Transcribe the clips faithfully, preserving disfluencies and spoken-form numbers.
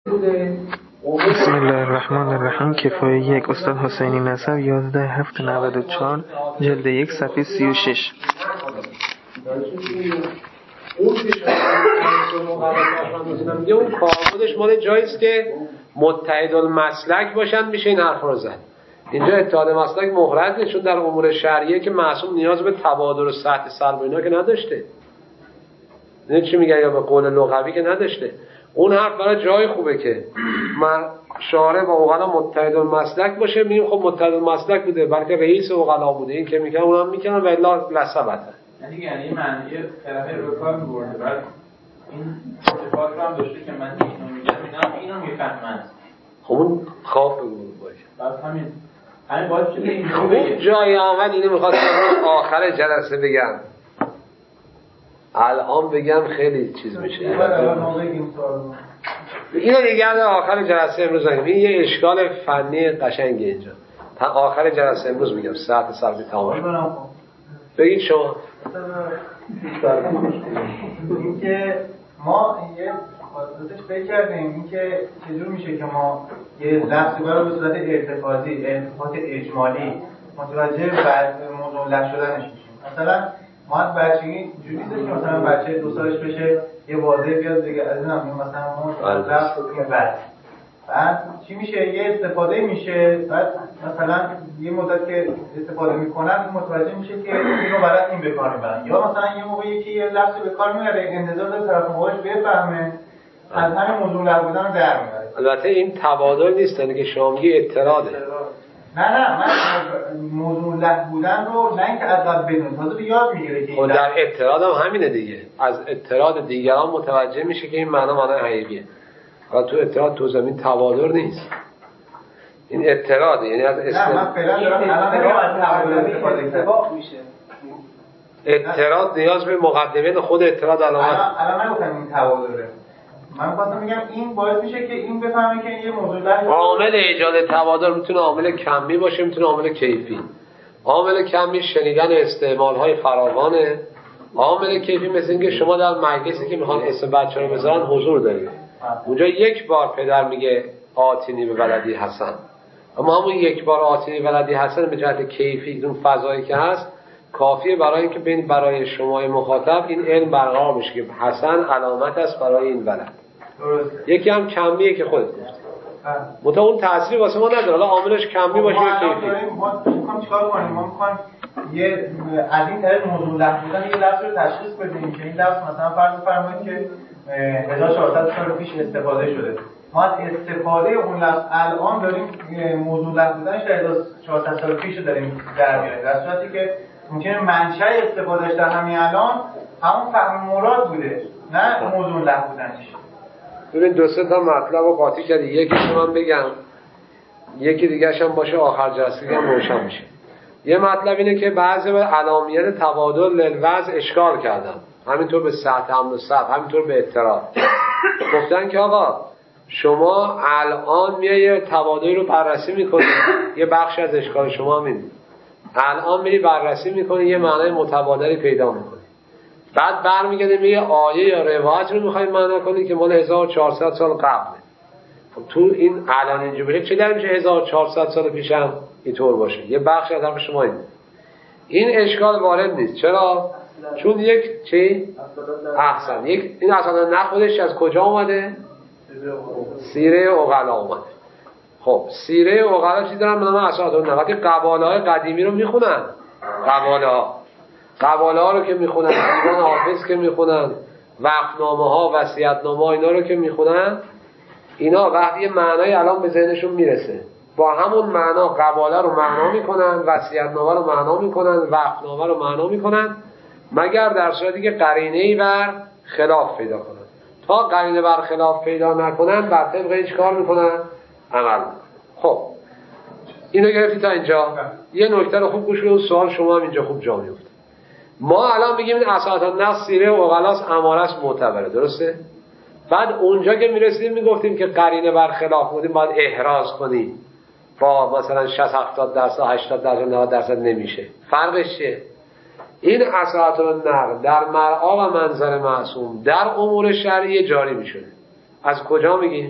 بسم الله الرحمن الرحیم. کفایه یک، استاد حسینی نسب، یازده هفت نود و چهار، جلد یک، صفحه سی و شش. اون که شما میگه اون کاربردش مال جاییست که متحد المسلک باشن، میشه این حرف رو زد. اینجا اتحاد مسلک مهرز نیست، چون در امور شرعیه که معصوم نیاز به تبادل و سطح سلب و اینا که نداشته. نه چی میگن، یا به قول لغوی که نداشته. اون حرف برای جای خوبه که شارع با اوغلا متحد المسلک باشه. میگیم خب متحد المسلک بوده، بلکه رئیس اوغلا بوده، این که میکنن اونم میکنن و الا لسبته. یعنی یعنی معنی طرفه رو کار می‌برده، بعد این اتفاق رو هم داشته که من اینو میگم اینا اینو میفهمن. خب اون خواب بگو باشه. بعد همین همین باید چه اینجوری بگه. جای آمد اینو می‌خواستم آخر جلسه بگم. الان بگم خیلی چیز میشه. اینو دیگه آخر جلسه امروز میگم. این یه اشکال فنی قشنگه اینجا. تا آخر جلسه امروز میگم ساعت سلبی تمام. بگید شما. این که ما یه خاطراتش فکر کردیم این که چجور میشه که ما یه لفظی برای به صورت ارتفاعی، ارتفاعات اجمالی متوجه بعد موضوع لفظ شدنش میشیم. مثلا ما از بچگی جوری نیست که مثلا بچه دو سالش بشه یه واضح بیاد بگه از این هم مثلا ما لفظ این بعد بعد چی میشه، یه استفاده میشه، بعد مثلا یه مدت که استفاده میکنن متوجه میشه که اینو برای این به کار میبرن، یا مثلا یه موقعی که یه لفظی به کار میبره انتظار داره طرف مقابلش بفهمه، از همین موضوع لغو بودن رو در میاره. البته این تبادل نیست، یعنی که شما میگی اعتراضه. نه نه من موضوع لغو بودن رو نه اینکه از قبل بدون تازه به یاد میگیره که خود در اعتراض هم همینه دیگه، از اعتراض دیگران متوجه میشه که این معنا معنای حقیقیه. و تو اعتراض تو زمین تبادل نیست، این اعتراضه، یعنی از اسلام. نه من فعلا دارم الان از تبادل استفاده کردم. میشه اعتراض نیاز به مقدمه خود اعتراض علامت. الان الان نگفتم این تبادله، من خواستم میگم این باعث میشه که این بفهمه که یه موضوع در عامل ایجاد تبادل میتونه عامل کمی باشه، میتونه عامل کیفی. عامل کمی شنیدن استعمال‌های فراوانه. عامل کیفی مثل اینکه شما در مجلسی که میخوان اسم بچه رو بذارن حضور دارید، اونجا یک بار پدر میگه آتینی به ولدی حسن، اما همون یک بار آتینی ولدی حسن به جهت کیفی اون فضایی که هست کافیه برای اینکه بین برای شما مخاطب این علم برقرار بشه که حسن علامت است برای این ولد. یکی هم کمیه که خودت گفتی، متا اون تأثیری واسه ما نداره، حالا عاملش کمی باشه یا کیفی. ما میخوام چیکار کنیم؟ ما میخوام یه از این طریق موضوع لفظ بودن یه لفظ رو تشخیص بدیم که این لفظ مثلا فرض بفرمایید که هزار و چهارصد سال پیش استفاده شده، ما از استفاده اون لفظ الان داریم موضوع لفظ بودنش در هزار و چهارصد سال پیش رو داریم در میاریم، در صورتی که ممکنه منشأ استفادهش در همین الان همون فهم مراد بوده، نه موضوع لفظ بودنش. ببین دو سه تا مطلب رو قاطی کردی، یکیش من بگم یکی دیگه‌ش هم باشه آخر جلسه هم روشن میشه. یه مطلب اینه که بعضی به علامت تبادل للوضع اشکال کردن، همینطور به سطح امن و سطح، همینطور به اعتراض. گفتن که آقا شما الان میای تبادل رو بررسی میکنی، یه بخش از اشکال شما همین، الان میری بررسی میکنی یه معنای متبادلی پیدا میکنی، بعد برمیگردی میگه آیه یا روایت رو میخوای معنا کنی که مال هزار و چهارصد سال قبله. خب تو این الان اینجوری چه در میشه هزار و چهارصد سال پیش هم اینطور باشه؟ یه بخش از حرف شما این این اشکال وارد نیست. چرا؟ چون یک چی؟ احسن یک این اصلا نه خودش از کجا اومده؟ سیره عقلا اومده. خب سیره عقلا چی دارن؟ من اساسا اون وقتی قباله های قدیمی رو میخونن، قباله ها قباله ها رو که میخونن، دیوان حافظ که میخونن، وقفنامه ها، وصیت‌نامه ها، اینا رو که میخونن، اینا وقتی معنای الان به ذهنشون میرسه با همون معنا قباله رو معنا میکنن، وصیت‌نامه رو معنا میکنن، وقفنامه رو معنا میکنن، مگر در صورتی که قرینه‌ای بر خلاف پیدا کنن. تا قرینه بر خلاف پیدا نکنن بر طبق این کار میکنن، عمل میکنن. خب اینو گرفتی تا اینجا؟ یه نکته رو خوب گوش بدید، سوال شما هم اینجا خوب جا میفته. ما الان میگیم این اساس النص سیره و عقلاس امارس معتبره، درسته؟ بعد اونجا که میرسیدیم میگفتیم که قرینه بر خلاف بودیم باید احراز کنیم، با مثلا شصت هفتاد درصد هشتاد درصد نود درصد نمیشه. فرقش چیه؟ این اساس النقل در مرعا و منظر معصوم در امور شرعی جاری میشه. از کجا میگیم؟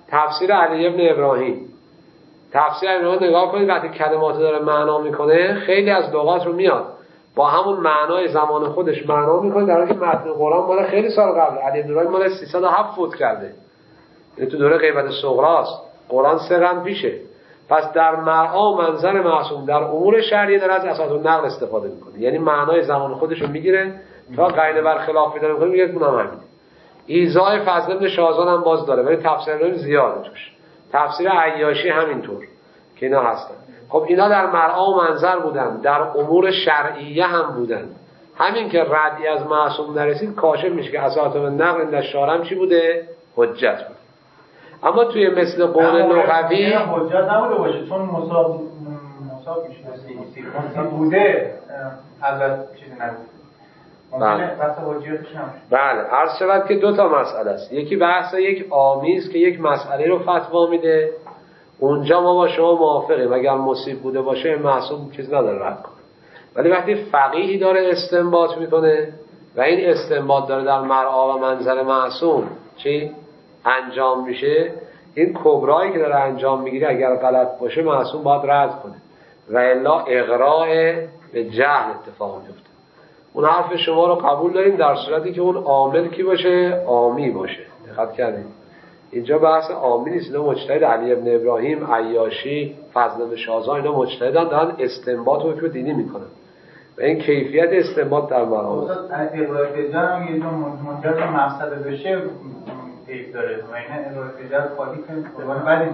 تفسیر علی ابن ابراهیم، تفسیر علی ابن نگاه کنید وقتی کلمات داره معنا میکنه خیلی از لغات رو میاد با همون معنای زمان خودش معنا میکنه، در حالی که متن قرآن مال خیلی سال قبل، علی ابن ابراهیم مال سیصد و هفت فوت کرده، یعنی تو دوره غیبت صغراست، قرآن سه قرن پیشه. پس در مرعا منظر معصوم در امور شرعی داره از اساس النقل استفاده میکنه، یعنی معنای زمان خودش رو میگیره تا قرینه بر خلاف پیدا میکنه میگه اونم همینه. ایذای فضل ابن شاذان هم باز داره ولی تفسیر زیاده توش. تفسیر عیاشی همینطور که اینا هستن. خب اینا در مرعا و منظر بودن، در امور شرعیه هم بودن. همین که ردی از معصوم نرسید کاشف میشه که اساس النقل در شارم چی بوده؟ حجت بود. اما توی مثل قول لغوی حجت نبوده باشه چون مصاب مصاب میشه مصاب بوده حضرت چیزی نبوده. بله. بحث حجیتش نمیشه. بله، عرض شود که دو تا مسئله است. یکی بحث یک عامی است که یک مسئله رو فتوا میده، اونجا ما با شما موافقیم اگر مصیب بوده باشه معصوم چیز نداره رد کنه. ولی وقتی فقیهی داره استنباط میکنه و این استنباط داره در مرعا و منظر معصوم چی انجام میشه، این کبرایی که داره انجام میگیره اگر غلط باشه معصوم باید رد کنه و الا اغراء به جهل اتفاق میفته. اون حرف شما رو قبول داریم در صورتی که اون عامل کی باشه؟ عامی باشه. دقت کردید اینجا بحث عامی نیست، اینا مجتهد علی ابن ابراهیم، عیاشی، فضل بن شاذان اینا مجتهدن دارن استنباط و حکم دینی میکنن و این کیفیت استنباط در مرام است. ابراهیم بجان یه جور منجر به مقصد بشه ایف داره و اینا ابراهیم بجان خالی که قربان بدیم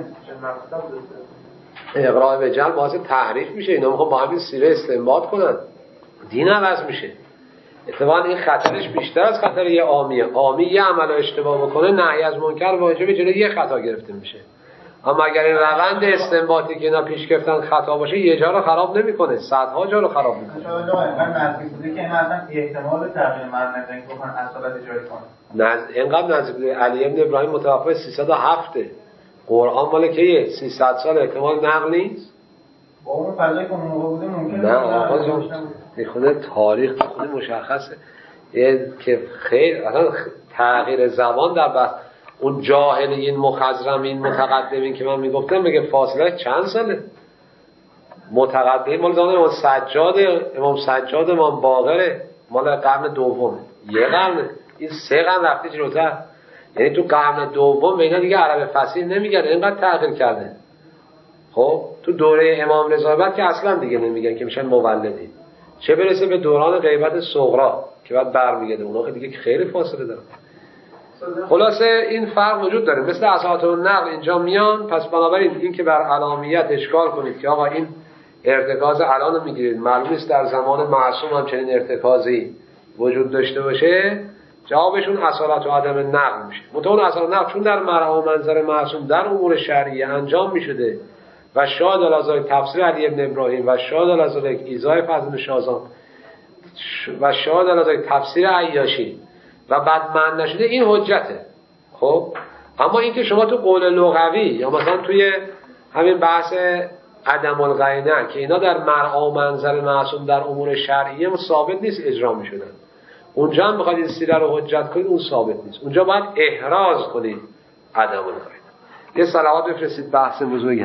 اقراء به جهل باعث تحریف میشه. اینا میخوان با همین سیره استنباط کنن، دین عوض میشه. اتفاقا این خطرش بیشتر از خطر یه عامیه. عامی یه عمل رو اشتباه بکنه نهی از منکر واجبه جلوی یه خطا گرفته میشه. اما اگر این روند استنباطی که اینا پیش گرفتن خطا باشه یه جا رو خراب نمیکنه، صدها جا رو خراب میکنه. ان شاء الله من نزدیک بوده که این اصلا احتمال تغییر معنی نداره که بخوان اصالت اجاری کنه. نز اینقدر نزدیک بوده. علی ابن ابراهیم متوفی سیصد و هفت، قرآن مال کیه؟ سیصد سال، احتمال نقل نیست. با اون فضایی که اون موقع بوده ممکنه نه آقا جون میخونه تاریخ خود مشخصه یه که خیلی اصلا تغییر زبان در بحث اون جاهلین مخضرمین متقدمین که من میگفتم میگه فاصله چند ساله. متقدمین مال زمان امام سجاد، امام سجاد امام باقره مال قرن دوم، یه قرنه، این سه قرن رفته جلوتر. یعنی تو قرن دوم اینا دیگه عرب فصیح نمیگن، اینقدر تغییر کرده. خب تو دوره امام رضا بعد که اصلا دیگه نمیگن که میشن مولدی، چه برسه به دوران غیبت صغرا که بعد برمیگرده، اونا که دیگه خیلی فاصله داره. خلاصه این فرق وجود داره. مثل اساطیر النقل اینجا میان. پس بنابراین این که بر علامیت اشکال کنید که آقا این ارتکاز الان رو میگیرید، معلوم نیست در زمان معصوم هم چنین ارتکازی وجود داشته باشه، جوابشون اصالت و عدم نقل میشه. متون اصالت نقل چون در مرعا و منظر معصوم در امور شرعیه انجام میشده و شاهد الازاک تفسیر علی ابن ابراهیم و شاهد الازاک ایذای فضل بن شاذان و شاهد الازاک تفسیر عیاشی و بعد معنی نشده، این حجته. خب اما این که شما تو قول لغوی یا مثلا توی همین بحث عدم القرینه که اینا در مرعا و منظر معصوم در امور شرعیه ثابت نیست اجرا میشدن، اونجا هم بخواید این سیره رو حجت کنید اون ثابت نیست. اونجا باید احراز کنید عدم القرینه. یه صلوات بفرستید بحث بزرگم.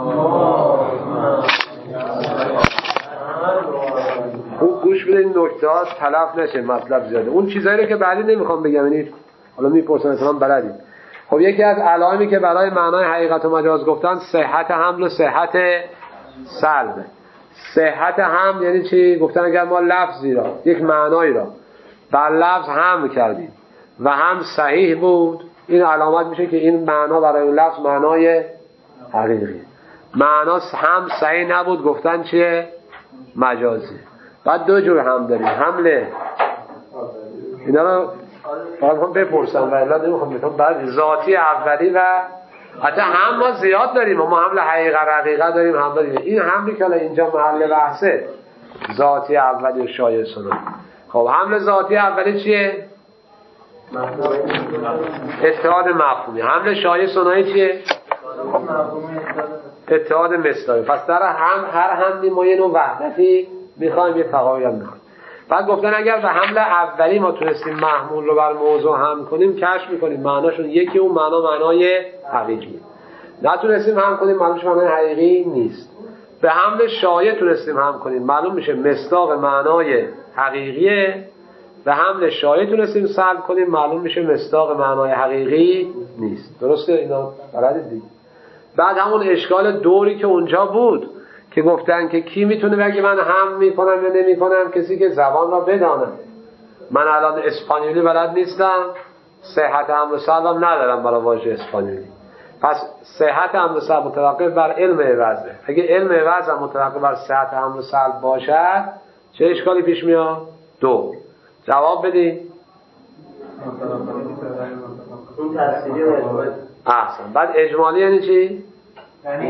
خوب گوش بدید این نکته ها تلف نشه، مطلب زیاده. اون چیزایی رو که بعدی نمیخوام بگم، یعنی حالا میپرسن اتفاقا بلدید. خب یکی از علائمی که برای معنای حقیقت و مجاز گفتن صحت حمل و صحت سلب. صحت حمل یعنی چی؟ گفتن اگر ما لفظی را، یک معنایی را بر لفظ حمل کردیم و هم صحیح بود، این علامت میشه که این معنا برای اون لفظ معنای حقیقی. معنا هم صحیح نبود، گفتن چیه؟ مجازی. بعد دو جور هم داریم، حمله اینا رو باید هم بپرسم و الا نمیخوام بگم. بعد ذاتی اولی و حتی هم ما زیاد داریم، ما حمل حقیقه رقیقه داریم، هم داریم. این حملی که اینجا محل بحثه ذاتی اولی و شایع سنت. خب حمل ذاتی اولی چیه؟ اتحاد مفهومی. حمل شایع سنایی چیه؟ اتحاد مصداقی. پس در هم هر حملی ما یه نوع وحدتی میخوایم، یه تقابل هم میخوایم. بعد گفتن اگر به حمل اولی ما تونستیم محمول رو بر موضوع هم کنیم کشف میکنیم معناشون یکی، اون معنا معنای حقیقی. نتونستیم هم کنیم معلومش معنای حقیقی نیست. به حمل شایع تونستیم هم کنیم معلوم میشه مصداق معنای حقیقیه. به حمل شایع تونستیم سلب کنیم معلوم میشه مصداق معنای حقیقی نیست. درسته اینا بلدید دیگه. بعد همون اشکال دوری که اونجا بود که گفتن که کی میتونه بگه من هم میکنم یا نمیکنم؟ کسی که زبان را بدانه. من الان اسپانیولی بلد نیستم، صحت حمل سلبم ندارم برای واژه اسپانیولی، پس صحت حمل سلب متوقف بر علم عوضه. اگه علم عوض هم متوقف بر صحت حمل سلب باشد چه اشکالی پیش میاد؟ دو. جواب بدی. اون تفسیری و اجمالی. احسن. بعد اجمالی یعنی چی؟ یعنی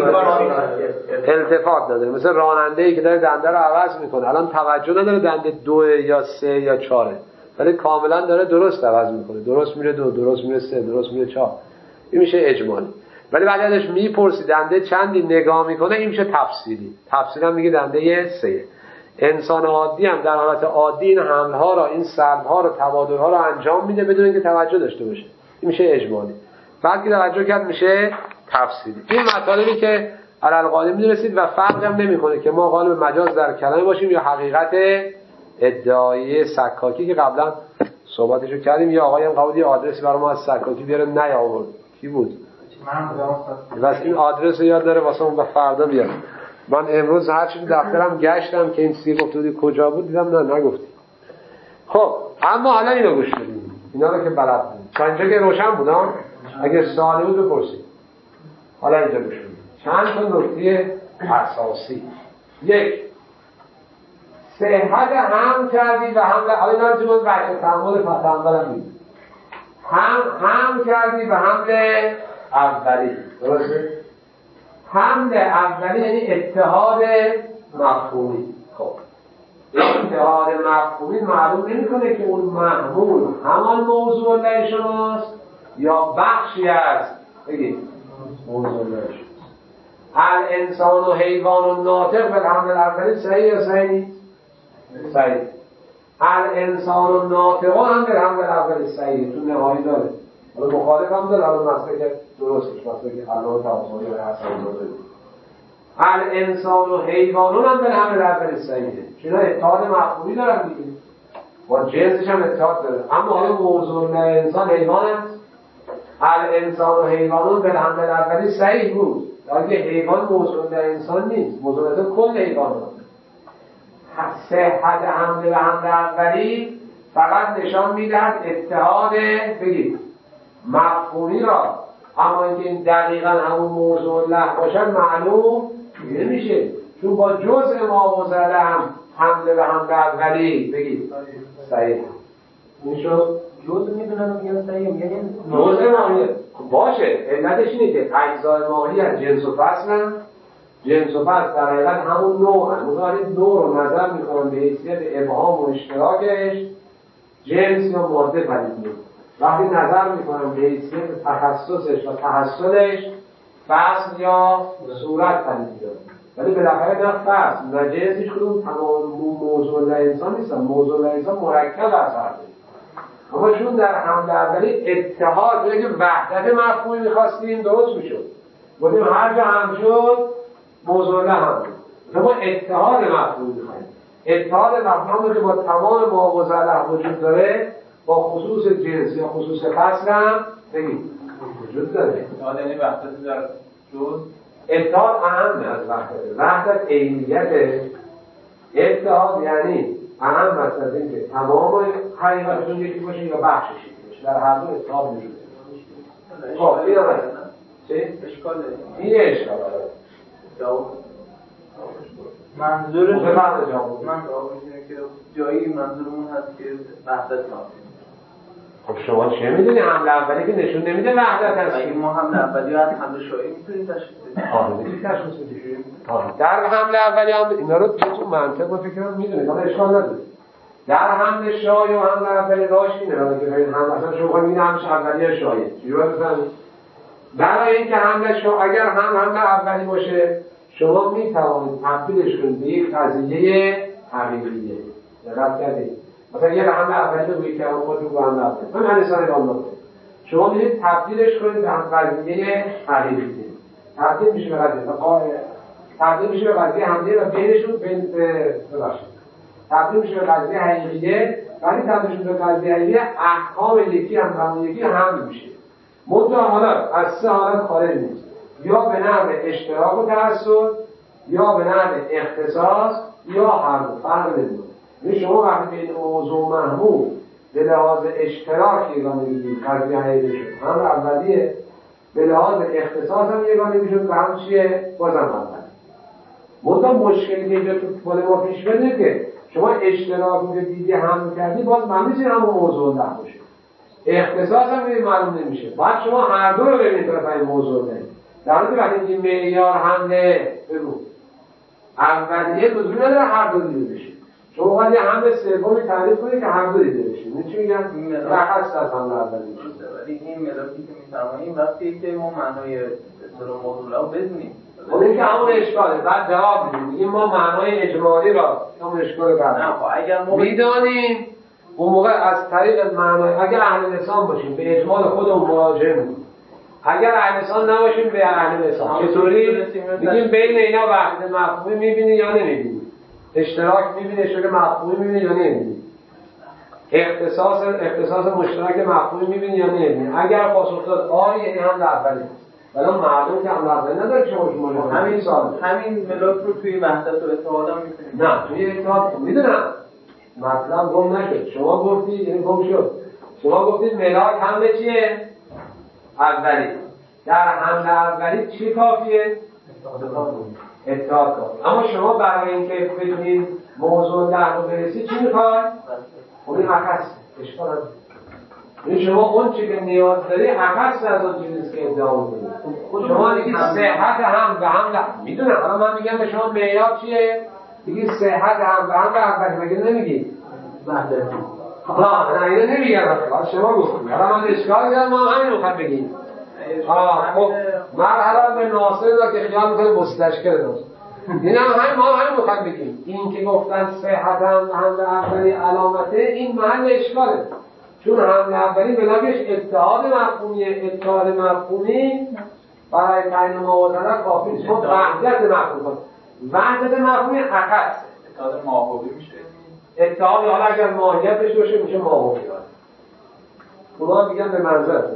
التفات نداره. مثل راننده‌ای که داره دنده رو عوض میکنه، الان توجه نداره دنده دو یا سه یا چهاره، ولی کاملا داره درست عوض میکنه، درست میره دو، درست میره سه، درست میره چهار. این میشه اجمالی. ولی بعد ازش میپرسی دنده چندی نگاه میکنه، این میشه تفصیلی. تفصیلی هم میگه دنده سه. انسان عادی هم در حالت عادی این حمل ها را، این سلب ها را، تبادل ها را انجام میده بدون اینکه توجه داشته باشه. این میشه اجمالی. بعد که توجه کرد میشه تفصیلی. این مطالبی که علالقاعده میدونستید و فرق هم نمیکنه که ما قالب مجاز در کلمه باشیم یا حقیقت ادعایی سکاکی که قبلا صحبتشو کردیم. یا آقای هم قبول یه آدرسی برای ما از سکاکی بیاره نیاورد. کی بود؟ من بودم. بس این آدرس رو یاد داره واسه اون به فردا بیاد. من امروز هر چیزی دفترم گشتم که این چیزی گفته بودی کجا بود، دیدم نه نگفتی. خب اما حالا اینو گوش بدید، اینا رو که بلد بودید تا اینجا که روشن بود ها. اگه سوالی بود بپرسید. حالا اینجا گوش بدید چند تا نکته اساسی. یک، صحت هم کردی و حمل، حالا اینا رو چه بود بچه تحمل فتحمل هم بید هم هم کردی و حمل اولی. درسته؟ حمل اولی یعنی اتحاد مفهومی. خب اتحاد مفهومی معلوم نمی‌کنه که اون محمول همان موضوع الله شماست یا بخشی از بگید موضوع الله شماست. الانسان و حیوان و ناطق به حمل اولی صحیح یا صحیح نیست؟ صحیح. الانسان و ناطق هم به حمل اولی صحیح، تو نهایی داره. حالا مخالف هم داره، حالا مسئله که درستش مسئله که الله تعالی و حسن داره. الانسان و حیوانون هم به حمل اولی صحیحه، چون اتحاد مفهومی دارن دیگه، با جنسش هم اتحاد داره. اما حالا موضوع انسان حیوان است. الانسان و حیوانون به حمل اولی صحیح بود، اگه حیوان موضوع انسان نیست، موضوع انسان کل حیوان هست. صحت حمل و حمل اولی فقط نشان میدهد اتحاد بگید مفهومی را، اما اینکه این دقیقا همون موضوع الله باشد معلوم نمیشه، چون با جزء ما وزده هم حمل و حمل اولی بگید صحیح میشد. جزء میدونم میگن صحیح میگن جزء ماهی باشه. علتش اینه که اجزای ماهی از جنس و فصل هم. جنس و فصل در حقیقت همون نوع هم. مثلا این نوع رو نظر میکنم به حیثیت ابهام و اشتراکش جنس یا ماده پدید میاد. وقتی نظر میکنم به حیثیت تخصصش و تحصلش فصل یا صورت پدید میاد. ولی بالاخره نه فصل نه جنس هیچ کدوم تمام موضوع انسان نیستن. موضوع انسان مرکب از هر دوی. اما چون در حمل اولی اتحاد بگه وحدت مفهومی میخواستیم درست میشد، بودیم هر جا هم شد موضوع نه هم شد. ما اتحاد مفهومی میخوایم. اتحاد مفهومی که با تمام ما وزده وجود داره، با خصوص جنس یا خصوص فصل هم بگیم وجود داره. اتحاد یعنی وحدت در جز. اتحاد اهم از وحدت. وحدت عینیت. اتحاد یعنی اهم از این که تمام حقیقتشون یکی باشه یا بخشش یکی باشه. در هر دو اتحاد وجود داره. خب این هم هست. چه؟ اشکال داره. این اشکال داره. جواب منظورش من جواب من جوابش اینه که جایی منظورمون هست که وحدت مفهومی. خب شما چه میدونی؟ حمل اولی که نشون نمیده وحدت هست. اگه ما حمل اولی از حمل شایع میتونیم تشخیص بدیم. آره میتونیم تشخیص بدیم. در حمل اولی هم اینا رو تو منطق و فکر کنم میدونید، حالا اشکال نداره. در حمل شایع و حمل اولی راش اینه، برای که ببین هم مثلا شما میگین همش اولی شایع. چجوری باید بفهمید؟ برای اینکه حمل شایع اگر هم حمل اولی باشه شما میتوانید تبدیلش کنید به یک قضیه حقیقیه. دقت کردید مثلا یه حمله اولی رو روی کردن خود رو حمله اولی من انسان بالناس شما می‌رید تبدیلش کنید به قضیه عقیده تبدیل میشه به قضیه تبدیل میشه به قضیه حمله و بینشون بین ببخشید تبدیل میشه به قضیه حقیقیه ولی تبدیل میشه به قضیه حقیقیه احکام یکی هم همون یکی هم میشه منتها حالا از سه حالت خارج نیست یا به نحو اشتراک و تعصب یا به نحو اختصاص یا هر دو فرق نمیکنه. یعنی شما وقتی بین موضوع محمول به لحاظ اشتراک یگانه میگید قضیه حقیقی شد هم اولیه به لحاظ اختصاص هم یگانه میشد و هم چیه بازم اولیه. منتها مشکلی که اینجا تو مال ما پیش بده که شما اشتراک رو دیدی هم کردی باز معنیش این همون موضوع ده باشه اختصاص هم میدید معلوم نمیشه باید شما هر دو رو ببینید طرف این موضوع ده در حالی که وقتی این معیار حمله بگو اولیه لزومی نداره هر دو دیده بشه شما باید یه حمله سومی تعریف کنید که هر دو دیده بشه این چی میگن؟ رخص از حمله اولیه ولی این ملاکی که میفرماییم وقتی که ما معنای موضوع رو بدونیم خب این که همون اشکاله بعد جواب میدیم میگیم ما معنای اجمالی را همون اشکال بعد اگر ما میدانیم اون موقع از طریق معنای اگر اهل لسان باشیم به اجمال خودمون مراجعه میکنیم اگر اهل لسان نباشیم به اهل لسان چطوری میگیم بین اینا وحدت مفهومی میبینی یا نمیبینی اشتراک میبینی اشتراک مفهومی میبینی یا نمیبینی اختصاص اختصاص مشترک مفهومی میبینی یا نمیبینی اگر پاسخ داد آره یعنی هم اولی ولی معلوم که هم اولی نداره که شما شما همین سال همین ملاک رو توی وحدت و اتحاد هم می‌کنید نه توی اتحاد میدونم مطلب گم نشد شما گفتی یعنی گم شد شما گفتید ملاک حمله چیه اولی در حمله اولی چی کافیه اتحاد کافیه اما شما برای اینکه بتونید موضوع در رو برسید چی میخواید خب این عکس اشکال نداره این شما اون چی که نیاز داری عکس از اون چیزی که ادعا می‌کنید شما میگید صحت هم به هم لا میدونم حالا من میگم به شما معیار چیه میگید صحت هم به هم اولی مگه نمیگید وحدتی آه نه اینو نمیگم شما گفتید حالا من اشکال دارم ما همین میخوام بگیم آه خب مرحبا به ناصر دا که خیال میکنه مستشکل داشت این هم همین ما همین میخوام بگیم این که گفتن صحت هم هم اولی علامته این محل اشکاله چون هم اولی ملاکش اتحاد مفهومیه اتحاد مفهومی برای تعیین موازنه کافی نیست چون وحدت مفهومی وحدت مفهومی عکس اتحاد ماهوی میشه اتحاد حالا اگر ماهیت داشته باشه میشه ماهوی اونا میگن به منظرتون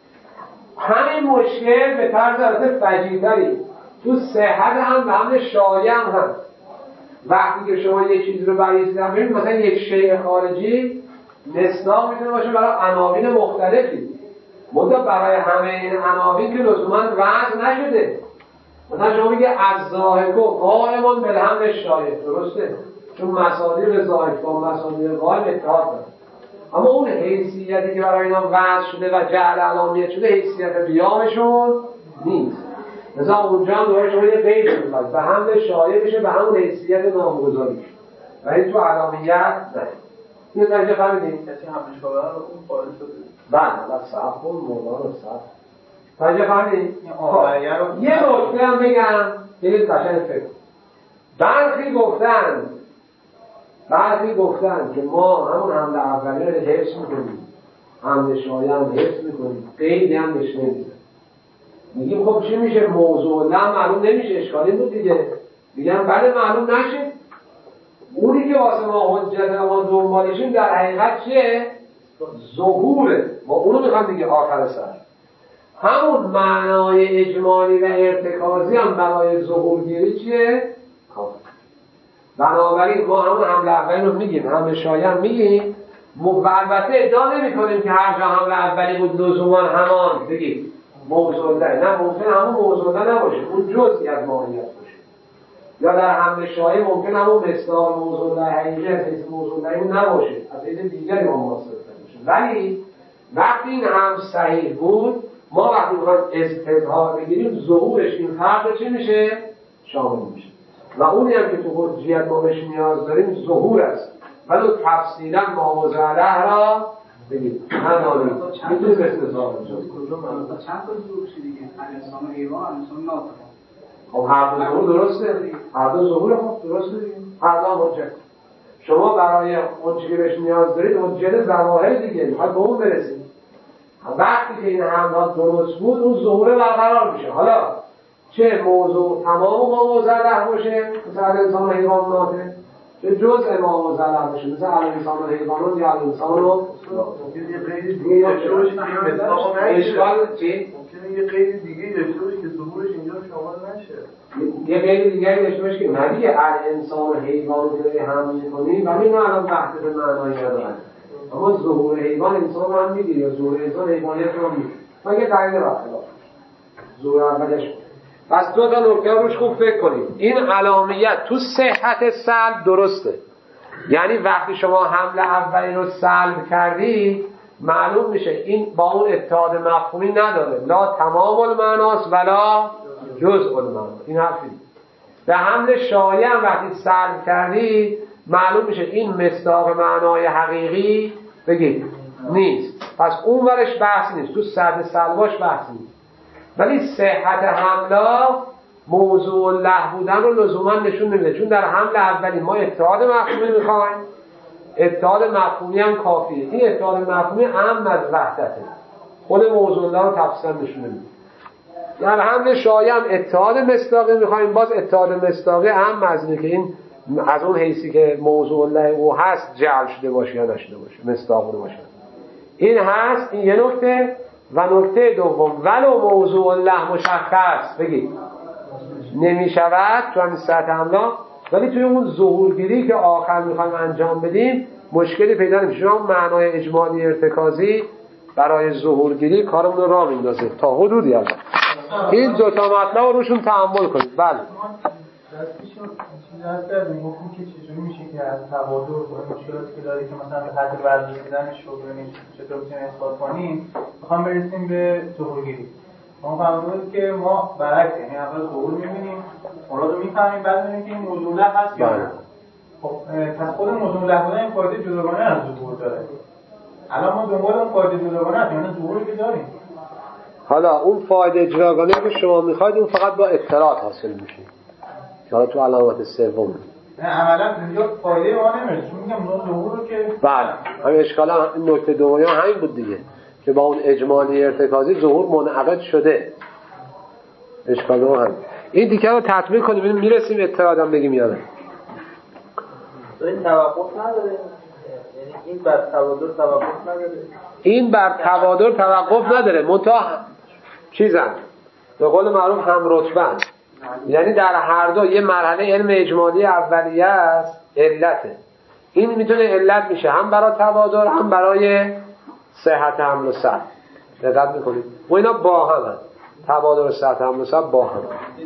همین مشکل به طرز البته فجیع‌تری تو صحت هم به همه شایع هم هست وقتی که شما یک چیزی رو بررسی کنید مثلا یک شیء خارجی مصداق میتونه باشه برای عناوین مختلفی منتها برای همه این عناوین که لزوما وضع نشده مثلا شما میگه از ضاحک و قائمان بالحمل شایع درسته چون مصادیق ضاحک با مصادیق قائم اتحاد داره اما اون حیثیتی که برای اینا وضع شده و جعل علامیت شده حیثیت قیامشون نیست مثلا اونجا هم دوباره شما یه قید می‌کنید به حمل شایع میشه به همون حیثیت نامگذاری ولی تو علامیت نه اینو تا اینجا فهمیدیم؟ کسی حملش کنه رو اون خارج شده بله بله صحب کن مولا رو صحب تا اینجا فهمیدیم؟ یه نکته هم بگم یه قشنگ فکر برخی گفتن بعضی گفتن که ما همون حمله اولیه رو حفظ میکنیم حمله شایع هم حفظ میکنیم قیدی هم بهش نمیزن میگیم خب چی میشه موضوع نه معلوم نمیشه اشکالی بود دیگه میگم بله معلوم نشه اونی که واسه ما حجت ما دنبالشیم در حقیقت چیه؟ ظهوره ما اونو میخوام دیگه آخر سر همون معنای اجمالی و ارتکازی هم برای ظهورگیری چیه؟ کافی بنابراین ما همون حمله اولی رو میگیم حمله شایع هم میگیم و البته ادعا نمی کنیم که هر جا حمله اولی بود لزوما همان بگیم موضوع ده نه ممکن همون موضوع ده نباشه اون جزئی از ماهیت باشه یا در حمله شایع ممکن همون مصداق موضوع ده حقیقی از حیث موضوع ده اون نباشه از حیث دیگری با مناسبت باشه ولی وقتی این هم صحیح بود ما وقتی میخوایم استظهار بگیریم ظهورش این فرق چی میشه؟ شامل میشه و اونی هم که تو حجیت ما بهش نیاز داریم ظهور است ولو تفصیلا ما مزعله را بگید هنالی میتونیم استظهار بجاز چند تا ظهور شدی دیگه انسان ایوان انسان ناطقه خب هر دو ظهور درسته هر دو ظهور خب درسته دیگه هر دو هم حجت شما برای اون چیزی که بهش نیاز دارید حجت ظواهر دیگه میخواد به اون برسید. وقتی که این حملات درست بود اون ظهور برقرار میشه. حالا چه موضوع تمام ما مزلح باشه مثل انسان و حیواناته، چه جزء ما مزلح باشه مثل انسان و حیوانات یا انسان و اشکال چی؟ ممکنه یه قید دیگه داشته باشه که ظهورش اینجا شامل نشه. یه قید دیگه داشته باشه که نه دیگه انسان و حیوان رو داری حمل می‌کنی ولی نه الان بحث به معنایی ندارن. اما ظهور حیوان انسان رو هم میگیری یا ظهور انسان حیوانیت رو هم میگیری مگه دلیل برخلاف ظهور اولش. پس دو تا نکته روش خوب فکر کنید. این علامت تو صحت سلب درسته، یعنی وقتی شما حمله اولی رو سلب کردی معلوم میشه این با اون اتحاد مفهومی نداره، لا تمام المعناس ولا جزء المعناس. این حرفی به حمله شایع هم وقتی سلب کردی معلوم میشه این مصداق معنای حقیقی بگید نیست، پس اون ورش بحث نیست، تو سرد سلباش بحث نیست. ولی صحت حمله موضوع له بودن رو لزوما نشون نمیده، چون در حمله اولی ما اتحاد مفهومی میخوایم، اتحاد مفهومی هم کافیه. این اتحاد مفهومی اهم از وحدته، خود موضوع له رو تفصیلا نشون نمیده. در حمله شایع هم اتحاد مصداقی میخوایم، باز اتحاد مصداقی اهم از اینه که این از اون حیثی که موضوع له او هست جعل شده باشه یا نشده باشه، مصداق بوده باشه. این هست، این یه نکته. و نکته دوم ولو موضوع له مشخص بگید نمیشود تو همین سطح املا، ولی توی اون ظهورگیری که آخر میخوایم انجام بدیم مشکلی پیدا نمیشه، چون معنای اجمالی ارتکازی برای ظهورگیری کارمون رو راه میندازه تا حدودی هست. این دو تا مطلب رو روشون تأمل کنید. بله دستیشون چیز هست کردیم گفتیم که چجوری میشه که از تبادر و مشکلاتی که داری که مثلا به حد ورزیدنش رو ببینیم چطور میتونیم اثبات کنیم میخوام برسیم به ظهورگیری. ما فهمیدیم که ما برعکس، یعنی اول ظهور میبینیم مراد رو میفهمیم بعد میبینیم که این موضوع له هست یا نه. خب پس خود موضوع له بودن این فایده جداگانه از ظهور داره. الان ما دنبال اون فایده جداگانه هستیم، یعنی ظهوری که داریم. حالا اون فایده جداگانه که شما میخواید اون فقط با اطلاعات حاصل میشه که حالا تو علامت سوم نه عملا اینجا فایده ما نمیشه، چون میگم اون ظهور رو که بله همین اشکال هم این نکته دومی همین بود دیگه که با اون اجمالی ارتکازی ظهور منعقد شده. اشکال هم هم این دیگه رو تطبیق کنیم ببینیم میرسیم اطلاعات هم بگیم یا نه. این توقف نداره، یعنی این بر تبادر توقف نداره، این بر تبادر توقف نداره منتها چیزن به قول معروف هم رتبن، یعنی در هر دو یه مرحله علم اجمالی اولیه است علته. این میتونه علت میشه هم برای تبادر هم برای صحت حمل و صحت. دقت میکنید و اینا با هم هست. تبادر و صحت حمل و صحت با هم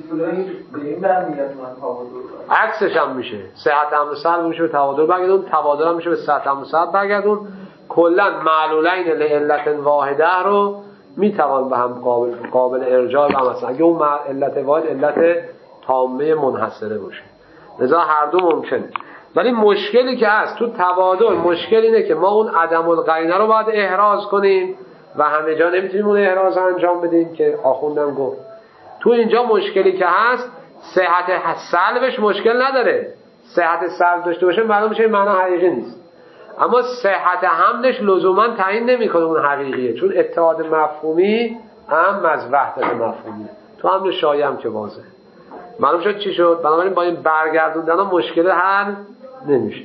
عکسش هم میشه، صحت حمل و صحت میشه به تبادر برگردون، تبادر هم میشه به صحت حمل و صحت برگردون. کلا معلولین لعلت واحده رو میتوان به هم قابل قابل ارجاع و مثلا اگه اون علت واحد علت تامه منحصره باشه، لذا هر دو ممکنه. ولی مشکلی که هست تو تبادل مشکل اینه که ما اون عدم القرینه رو باید احراز کنیم و همه جا نمیتونیم اون احراز انجام بدیم که آخوندم گفت. تو اینجا مشکلی که هست صحت سلبش مشکل نداره، صحت سلب داشته باشه معلوم میشه این معنا حقیقی نیست، اما صحت حملش لزوما تعیین نمیکنه اون حقیقیه، چون اتحاد مفهومی هم از وحدت مفهومی تو حمل شایع هم که واضحه. معلوم شد چی شد؟ بنابراین با این برگردوندن ها مشکل حل نمیشه.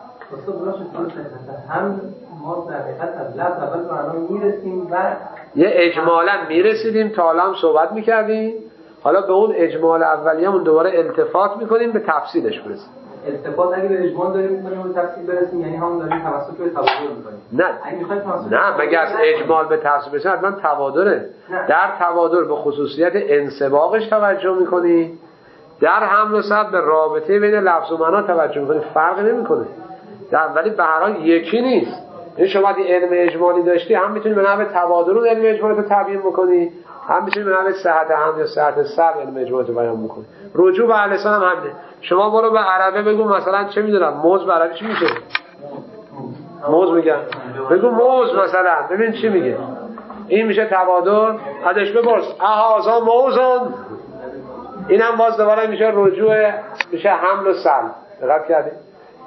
هم ما در حقیقت از لفظ اول رو الان میرسیم و یه اجمالا میرسیدیم تا حالا هم صحبت میکردیم، حالا به اون اجمال اولیه‌مون دوباره التفات میکنیم به تفصیلش برسیم. التفات اگه به اجمال داریم میکنیم به تفصیل برسیم یعنی همون داریم توسط به تبادر میکنیم. نه نه مگه از اجمال به تفصیل برسیم حتما تبادره. در تبادر به خصوصیت انسباقش توجه میکنی، در حمل و صحت به رابطه بین لفظ و معنا توجه میکنی، فرق نمیکنه در ولی به هر حال یکی نیست. این شما دی علم اجمالی داشتی هم میتونی به نحو تبادر اون علم اجمالی رو تبیین بکنی، هم میتونی به نحو صحت حمل یا صحت سلب علم اجمالی رو بیان بکنی. رجوع به اهل لسان هم همینه. شما برو به عربه بگو مثلا چه میدونم موز به عربی چی میشه؟ موز میگن، بگو موز مثلا ببین چی میگه. این میشه تبادر. ازش بپرس اهازا موزون، این هم باز دوباره میشه رجوع، میشه حمل و سلب. دقت کردید؟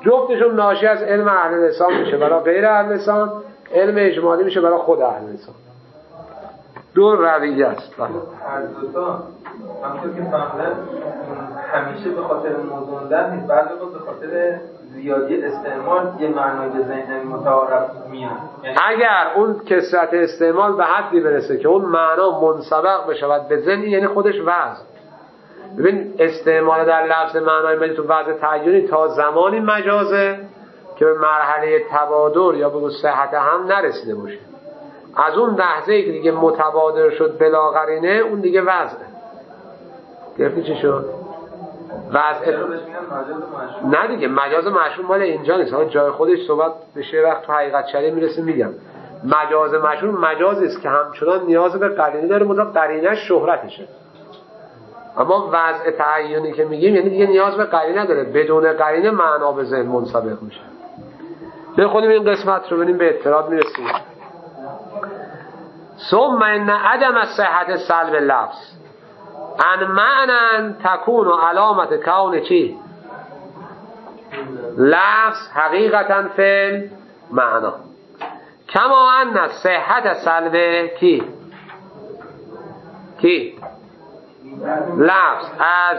جفتشون ناشی از علم اهل لسان میشه برای غیر اهل لسان، علم اجمالی میشه برای خود اهل لسان. دو رویه است. هر دو تا همونطور که فهمیدن همیشه به خاطر موضوع در نیست، بعضی وقت به خاطر زیادی استعمال یه معنای به ذهن متعارف میاد. اگر اون کثرت استعمال به حدی برسه که اون معنا منسبق بشود به ذهن، یعنی خودش وضع. ببین استعمال در لفظ معنای مجاز تو وضع تعیینی تا زمانی مجازه که به مرحله تبادر یا به صحت هم نرسیده باشه. از اون لحظه که دیگه متبادر شد بلا قرینه، اون دیگه وضعه. گرفتی چی شد؟ وضع نه دیگه، مجاز مشروع مال اینجا نیست. حالا جای خودش صحبت بشه وقت تو حقیقت شریع میرسه میگم. مجاز مشروع مجازی است که همچنان نیاز به قرینه داره، مطلب قرینش شهرتشه. اما وضع تعیینی که میگیم یعنی دیگه نیاز به قرینه نداره، بدون قرینه معنا به ذهن منسبق میشه. بخونیم این قسمت رو ببینیم به اعتراض میرسیم. ثم ان عدم صحت سلب لفظ ان معنی تکون علامت کون چی؟ لفظ حقیقتا فعل معنا، کما ان صحت سلب کی؟ کی؟ لفظ از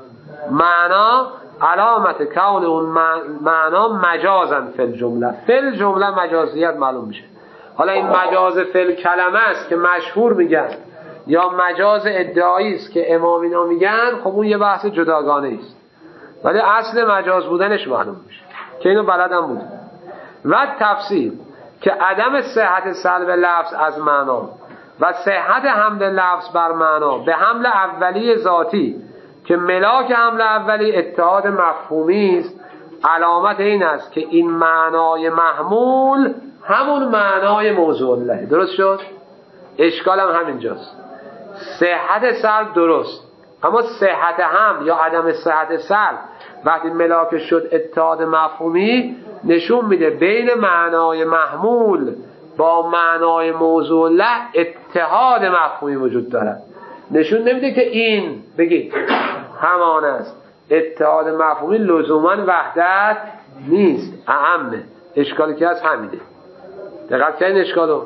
معنا علامت کون اون معنا مجازا فی الجمله. فی الجمله مجازیت معلوم میشه. حالا این مجاز فی الکلمه است که مشهور میگن یا مجاز ادعایی است که امامینا میگن، خب اون یه بحث جداگانه است، ولی اصل مجاز بودنش معلوم میشه که اینو بلدم بود. و تفسیر که عدم صحت سلب لفظ از معنا و صحت حمل لفظ بر معنا به حمل اولی ذاتی که ملاک حمل اولی اتحاد مفهومی است، علامت این است که این معنای محمول همون معنای موضوع الله. درست شد؟ اشکال هم همینجاست. صحت سلب درست، اما صحت حمل یا عدم صحت سلب وقتی ملاک شد اتحاد مفهومی، نشون میده بین معنای محمول با معنای موضوع الله اتحاد مفهومی وجود دارد. نشون نمیده که این بگید همان است. اتحاد مفهومی لزوما وحدت نیست، اعمه. اشکالی که از همینه. دقیق که این اشکالو.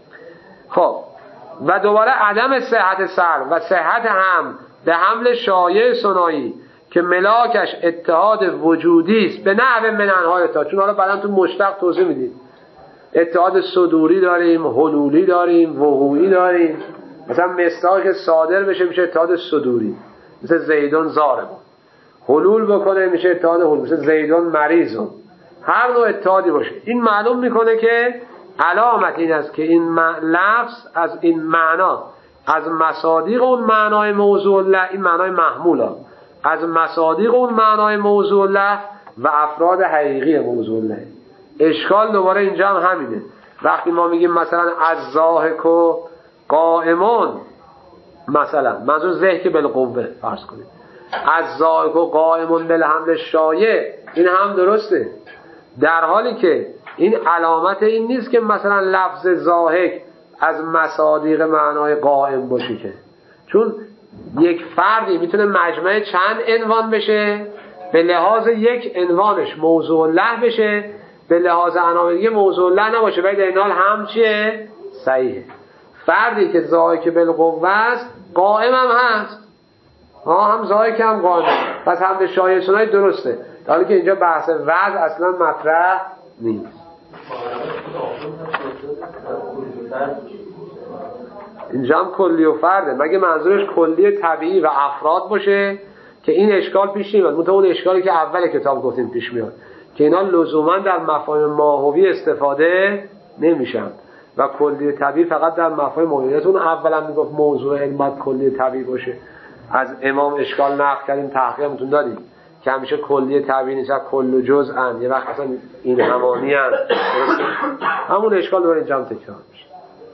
خب و دوباره عدم صحت سلب و صحت هم به حمل شایع ثنایی که ملاکش اتحاد وجودی است به نحو مننهای تا، چون حالا بعداً تو مشتق توضیح میدید اتحاد صدوری داریم، حلولی داریم، وقوعی داریم. مثلا مصداقی که صادر بشه میشه اتحاد صدوری، مثل زیدون ضاربون. حلول بکنه میشه اتحاد حلول، مثل زیدون مریضون. هر نوع اتحادی باشه. این معلوم میکنه که علامت این است که این لفظ از این معنا از مصادیق اون معنای موضوع الله، این معنای محموله، از مصادیق اون معنای موضوع الله و افراد حقیقی موضوع الله. اشکال دوباره اینجا هم همینه. وقتی ما میگیم مثلا از ضاحک و قائمون، مثلا منظور ضحک بالقوه فرض کنید، از ضاحک و قائمون بالحمل شایع، این هم درسته، در حالی که این علامت این نیست که مثلا لفظ ضاحک از مصادیق معنای قائم باشه، که چون یک فردی میتونه مجمع چند عنوان بشه، به لحاظ یک عنوانش موضوع الله بشه، به لحاظ عنوان دیگه موضوع الله نباشه، ولی در این حال هم چیه؟ صحیحه. فردی که ضاحک بالقوه است قائم هم هست، ها هم ضاحک هم قائم، پس هم به شایع ثنایی درسته، در حالی که اینجا بحث وضع اصلا مطرح نیست. اینجا هم کلی و فرده، مگه منظورش کلی طبیعی و افراد باشه که این اشکال پیش نمیاد. منتها اون اشکالی که اول کتاب گفتیم پیش میاد که اینا لزوما در مفاهیم ماهوی استفاده نمیشن و کلی طبیعی فقط در مفاهیم ماهوی. اون اولا میگفت موضوع علمت کلی طبیعی باشه، از امام اشکال نقل کردیم، تحقیقمون دادیم که همیشه کلی طبیعی نیست، کل و جزءن، یه وقت اصلا این همانی هست. همون اشکال دوباره اینجا هم تکرار میشه.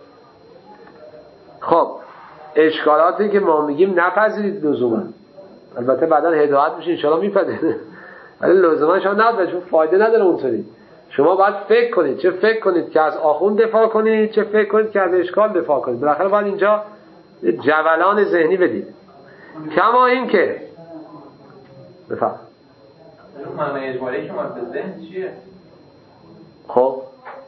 خب اشکالاتی که ما میگیم نپذیرید لزوما، البته بعدا هدایت میشه انشاءالله میپذیرید، ولی لزوما شما نباید، چون فایده نداره اونطوری. شما باید فکر کنید، چه فکر کنید که از آخوند دفاع کنید، چه فکر کنید که از اشکال دفاع کنید. بالاخره باید اینجا جولان ذهنی بدید. کما این که بفهم معنای اجمالی که مربوط به ذهن چیه؟ خب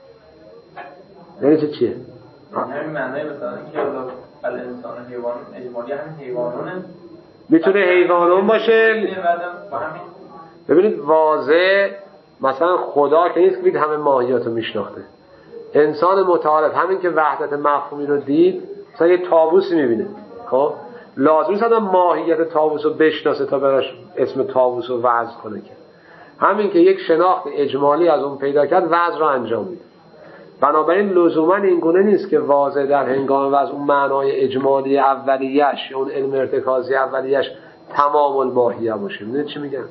یعنی چیه؟ همین معنای مثلا که الله الانسان حیوان اجمالی همین حیوانونه، میتونه حیوانون باشه. ببینید واضح مثلا خدا که نیست که همه ماهیات رو میشناخته. انسان متعارف همین که وحدت مفهومی رو دید مثلا یه طاووسی میبینه، خب لازم نیست آدم ماهیت طاووس رو بشناسه تا براش اسم طاووس رو وضع کنه، که همین که یک شناخت اجمالی از اون پیدا کرد وضع رو انجام میده. بنابراین لزوما این گونه نیست که واضح در هنگام وضع اون معنای اجمالی اولیش یا اون علم ارتکازی اولیش تمام الماهیه باشه. میدونید چی میگم؟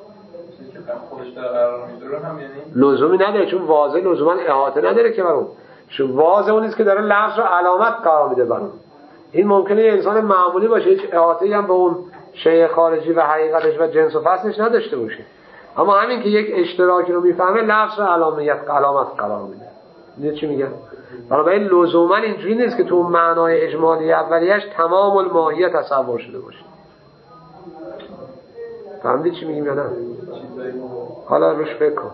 لزومی نداره، چون واضح لزوما احاطه نداره که برام چون واضح اون نیست که داره لفظ رو علامت قرار میده برام. این ممکنه یه انسان معمولی باشه، هیچ احاطه‌ای هم به اون شیء خارجی و حقیقتش و جنس و فصلش نداشته باشه، اما همین که یک اشتراکی رو میفهمه لفظ رو علامت علامت قرار میده. میدونید چی میگم؟ بنابراین لزوما اینجوری نیست که تو اون معنای اجمالی اولیش تمام الماهیه تصور شده باشه. فهمیدید چی میگیم یا نه؟ حالا روش فکر کن.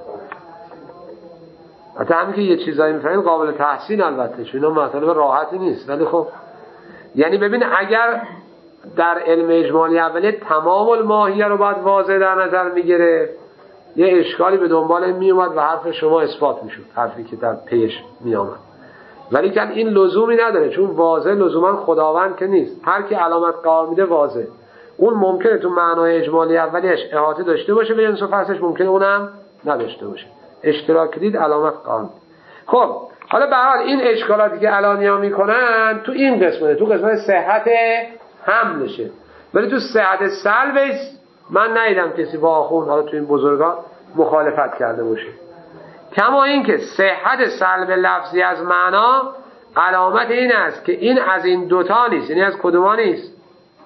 حتی همین که یه چیزایی میفهمیم قابل تحسین البته، چون اینا مسئله راحتی نیست، ولی خب یعنی ببین اگر در علم اجمالی اولیه تمام الماهیه رو باید واضح در نظر میگیره، یه اشکالی به دنبال میومد و حرف شما اثبات میشد، حرفی که در پیش میامد. ولی که این لزومی نداره، چون واضح لزوما خداوند که نیست، هر کی علامت قرار میده واضح. اون ممکنه تو معنای اجمالی اولیش احاطه داشته باشه به جنس و فصلش، ممکنه اونم نداشته باشه. اشتراک دید علامت قرار میده. خب حالا به هر حال این اشکالاتی که علانیا میکنن تو این قسمته، تو قسمت صحت حملشه، ولی تو صحت سلبش من ندیدم کسی با آخون حالا تو این بزرگان مخالفت کرده باشه. کما این که صحت سلب لفظی از معنا علامت این است که این از این دوتا نیست. یعنی از کدوما نیست؟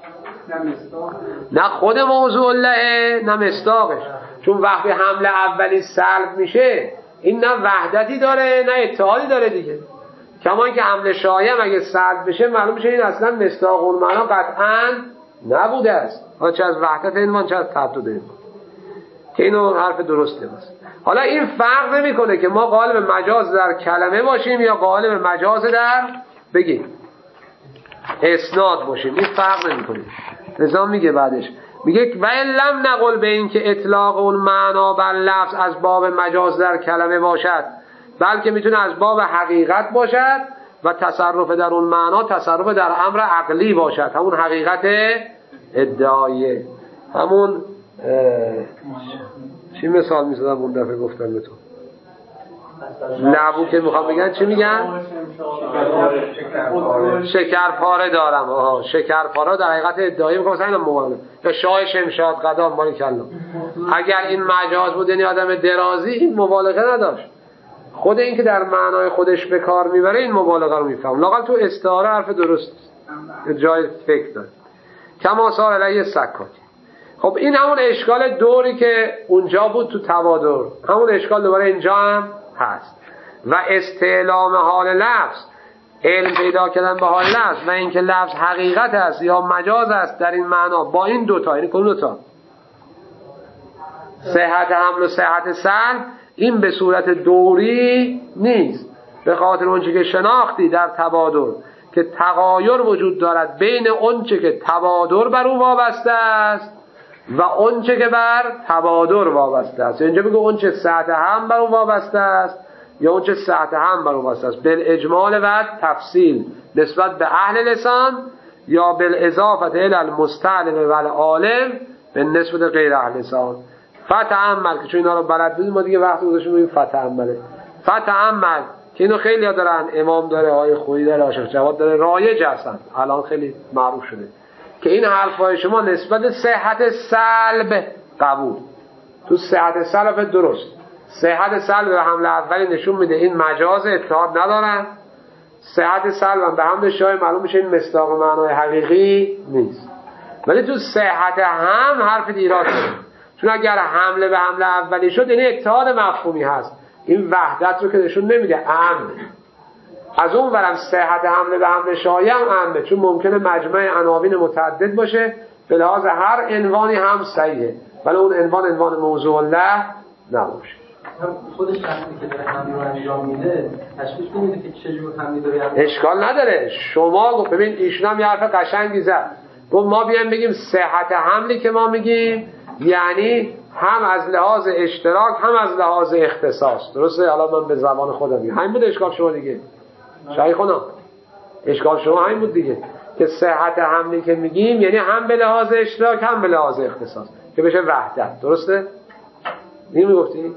نه خود موضوع الله نه مصداقش، چون وقتی حمله اولی سلب میشه این نه وحدتی داره نه اتحادی داره دیگه. کما این که حمله شایع اگه سلب بشه معلوم میشه این اصلا مصداق اون معنا قطعا نبوده است، ها چه از وحدت اینمان چه از تعدد اینمان، که اینو حرف درسته است. حالا این فرق نمیکنه که ما قالب مجاز در کلمه باشیم یا قالب مجاز در بگیم اسناد باشیم، این فرق نمیکنه. نظام میگه بعدش میگه و لم نقل به این که اطلاق اون معنا بر لفظ از باب مجاز در کلمه باشد، بلکه میتونه از باب حقیقت باشد و تصرف در اون معنا تصرف در امر عقلی باشد، همون حقیقت ادعایه، همون چی مثال میزدم اون دفعه گفتم به تو لبو که میخوام بگن چی میگن؟ شکرپاره دارم. آها شکرپاره در حقیقت ادعایی میخوام مثلا اینم مبالغه، یا شاه شمشاد قدام مالی کلا. اگر این مجاز بود یعنی آدم درازی این مبالغه نداشت، خود این که در معنای خودش به کار میبره این مبالغه رو میفهم. لااقل تو استعاره حرف درست جای فکر داره. کما صار علیه سکاتی. خب این همون اشکال دوری که اونجا بود تو توادر، همون اشکال دوباره اینجا هم هست. و استعلام حال لفظ، علم پیدا کردن به حال لفظ و اینکه لفظ حقیقت است یا مجاز است در این معنا با این دوتا، یعنی کدوم دوتا؟ صحت حمل و صحت سلب، این به صورت دوری نیست، به خاطر اونچه که شناختی در تبادر که تغایر وجود دارد بین اونچه که تبادر بر او وابسته است و اونچه که بر تبادر وابسته است. اینجا بگو اونچه صحت هم بر او وابسته است یا اونچه صحت هم بر او وابسته است، بالاجمال و تفصیل نسبت به اهل لسان یا بالاضافه الی المستعلم و العالم به نسبت غیر اهل لسان. فتعمل که چون اینا رو بلد بودیم ما دیگه وقت گذاشتیم روی فتعمله. فتعمل که اینو خیلی ها دارن، امام داره، آیه خویی داره، عاشق جواد داره، رایج هستن، الان خیلی معروف شده که این حرفای شما نسبت صحت سلب قبول، تو صحت سلب درست، صحت سلب به حمله اولی نشون میده این مجاز اتحاد ندارن، صحت سلب به حمله شای معلوم میشه این مصداق معنای حقیقی نیست. ولی تو صحت هم حرف ایراد داره، چون اگر حمله به حمله اولی شد یعنی اتحاد مفهومی هست، این وحدت رو که نشون نمیده، امن. از اون ورم صحت حمله به حمله شایع هم امنه، چون ممکنه مجمع عناوین متعدد باشه، به لحاظ هر عنوانی هم صحیحه. ولی اون عنوان عنوان موضوع له نباشه. خود شخصی که داره حمل رو انجام میده تشخیص نمیده که چجور حملی داره انجام. اشکال نداره. شما ببین ایشون هم یه حرف قشنگی زد. گفت ما بیایم بگیم صحت حملی که ما میگیم یعنی هم از لحاظ اشتراک هم از لحاظ اختصاص. درسته؟ حالا من به زبان خودم میگم همین بود اشکال شما دیگه. شیخونا اشکال شما همین بود دیگه که صحت حملی که میگیم یعنی هم به لحاظ اشتراک هم به لحاظ اختصاص که بشه وحدت. درسته؟ این میگفتی؟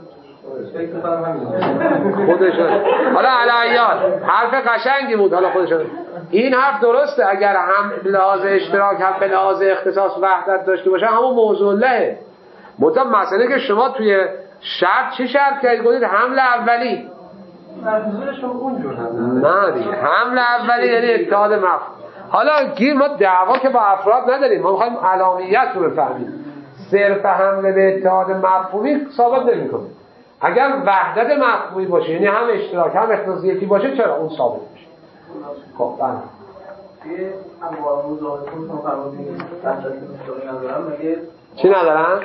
خودشون حالا علیات حرف قشنگی بود. حالا خودشون این حرف درسته اگر هم به لحاظ اشتراک هم به لحاظ اختصاص وحدت داشته باشه همون موضوع له. مطمئن مسئله که شما توی شرط چی شرط کردید؟ گفتید حمل اولی. منظورشون اونجور نه دیگه حمل اولی یعنی اتحاد مفهوم. حالا گیر ما دعوا که با افراد نداریم، ما میخوایم علامیت رو بفهمیم. صرف حمله به اتحاد مفهومی ثابت نمی‌کنه. اگر وحدت مفهومی باشه یعنی هم اشتراک هم اختصاص یکی باشه چرا اون ثابت میشه. خب بله یه انواع مضاعفون شما فرمودین وحدت مستقیم ندارن مگه چی ندارن؟